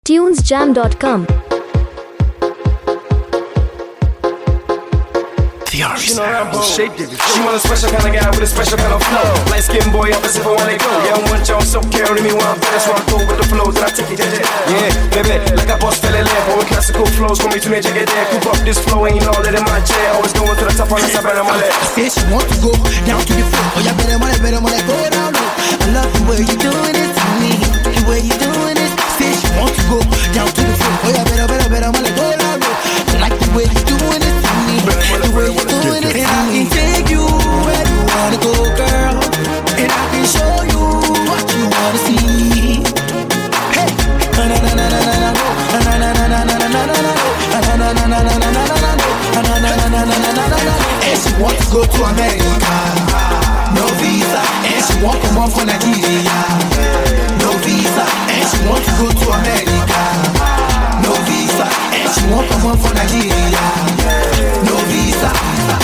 tunesjam.com. You know Rambo, shape digger. She want a special kind of guy with a special kind of flow. Light skin boy, opposite for when they go. Yeah, I want y'all so carry me while I'm fast. So I go with the flows and I take it. Yeah, baby, like a boss fell in love. With classical flows, come me to me, check it there. Coop up this flow, ain't all that in my chair. Always going to the top on the side of my leg. I said she want to go down to the floor. Oh, yeah, better, go down low. I love the way you doing it to me. The way you doing it. Said she want to go down to the floor. Oh, yeah, better, go down low. I like the way you doing it to me. The way you doing it. And I can take you where you wanna go, girl. And I can show you what you wanna see. Hey, na na na na na na na, na na na na na na na na, na na na na na na na na, na na na na na na. And she want to go to America, no visa. And she want to come from Nigeria, no visa. And she want to go to America, no visa. And she want to come from Nigeria, no visa.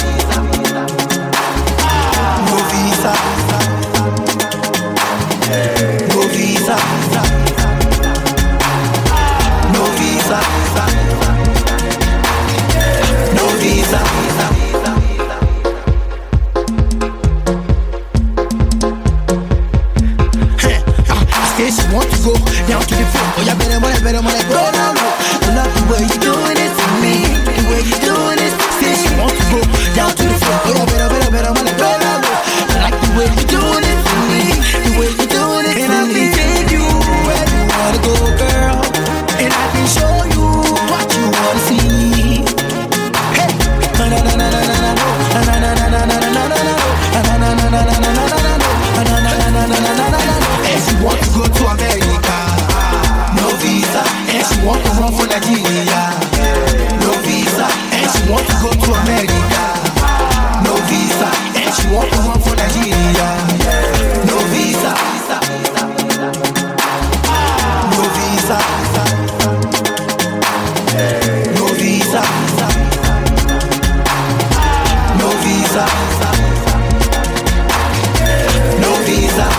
No visa, no visa, no visa, no visa. I said she want to go down to the floor. Oh, yeah, better, go down low. I love the way you doing it to me. The way you doing it. Said she want to go down to the floor. Oh, yeah, better, go down low. I like the way you doing it to me. The way you doing it to me. And I can take you where you wanna go, girl. And I can show you what you wanna see. Hey, na na na na na na na, na na na na na na na, na na na na na na na, na na na na na. And she want to go to America, no visa. And she want to run for Nigeria, no visa. And she want to go to America, no visa. And she want to run for Nigeria, no visa. No visa, no visa, no visa, no visa.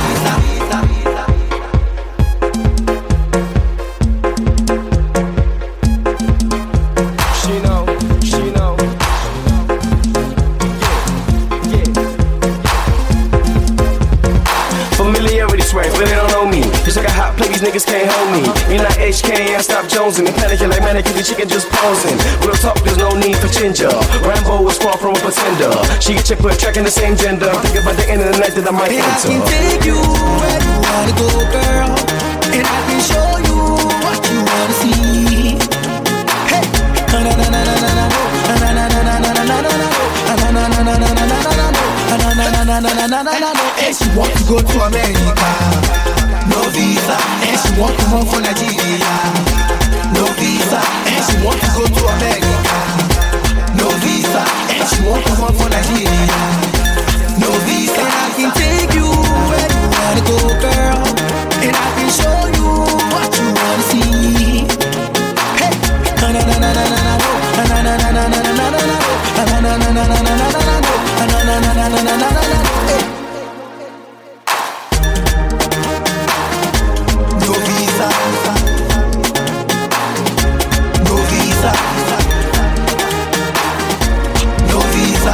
Familiarity swears, but they don't know me. Just like a hot play, these niggas can't hold me. You're not HK, I stop jonesing and panicking like mannequin, the chicken just posing. Real talk, there's no need for ginger. Rambo is far from a pretender. She get chick with tracking the same gender. Think about the end of the night that I might And I enter. can take you where you wanna go, girl. And I can show you what you wanna see. Hey, na na na na na na, na na na na na na na, na na na na na na na. And she want to go to America, no visa. And she want to run for Nigeria, no visa. And she want to go to America, no visa. And she want to run for Nigeria, no visa. And I can take you where you wanna go, girl. And I can show you what you wanna see. Hey, na na na na na na, na na na na na na na, na na na na na na na, na na na na na. No visa, no visa, no visa.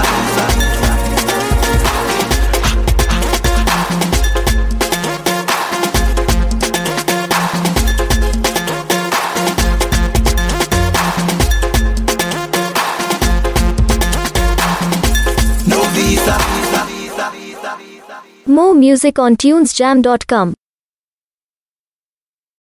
More music on tunesjam.com.